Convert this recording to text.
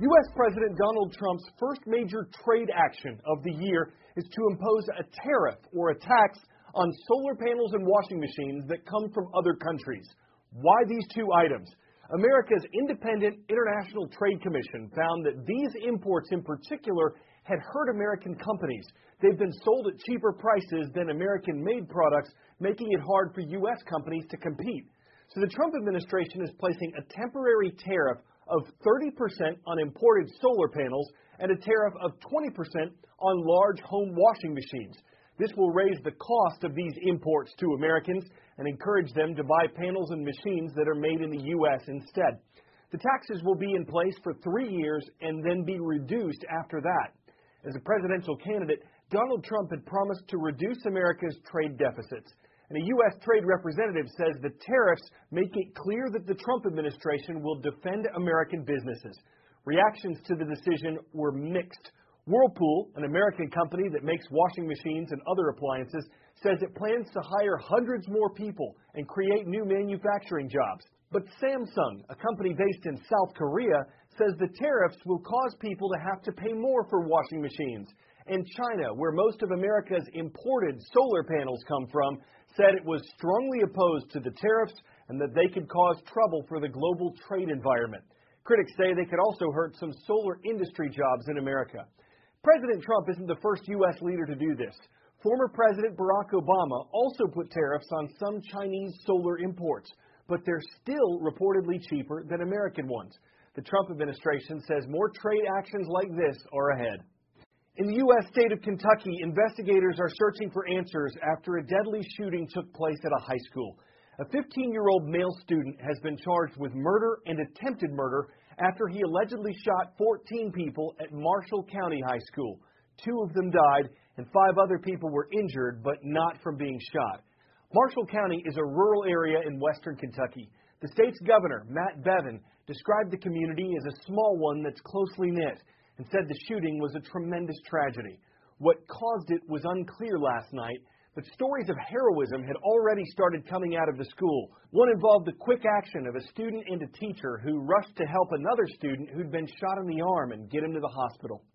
U.S. President Donald Trump's first major trade action of the year is to impose a tariff or a tax on solar panels and washing machines that come from other countries. Why these two items? America's Independent International Trade Commission found that these imports in particular had hurt American companies. They've been sold at cheaper prices than American-made products, making it hard for U.S. companies to compete. So the Trump administration is placing a temporary tariff of 30% on imported solar panels and a tariff of 20% on large home washing machines. This will raise the cost of these imports to Americans and encourage them to buy panels and machines that are made in the U.S. instead. The taxes will be in place for 3 years and then be reduced after that. As a presidential candidate, Donald Trump had promised to reduce America's trade deficits. And a U.S. trade representative says the tariffs make it clear that the Trump administration will defend American businesses. Reactions to the decision were mixed. Whirlpool, an American company that makes washing machines and other appliances, says it plans to hire hundreds more people and create new manufacturing jobs. But Samsung, a company based in South Korea, says the tariffs will cause people to have to pay more for washing machines. And China, where most of America's imported solar panels come from, said it was strongly opposed to the tariffs and that they could cause trouble for the global trade environment. Critics say they could also hurt some solar industry jobs in America. President Trump isn't the first U.S. leader to do this. Former President Barack Obama also put tariffs on some Chinese solar imports, but they're still reportedly cheaper than American ones. The Trump administration says more trade actions like this are ahead. In the U.S. state of Kentucky, investigators are searching for answers after a deadly shooting took place at a high school. A 15-year-old male student has been charged with murder and attempted murder after he allegedly shot 14 people at Marshall County High School. 2 of them died and 5 other people were injured, but not from being shot. Marshall County is a rural area in western Kentucky. The state's governor, Matt Bevin, described the community as a small one that's closely knit and said the shooting was a tremendous tragedy. What caused it was unclear last night, but stories of heroism had already started coming out of the school. One involved the quick action of a student and a teacher who rushed to help another student who'd been shot in the arm and get him to the hospital.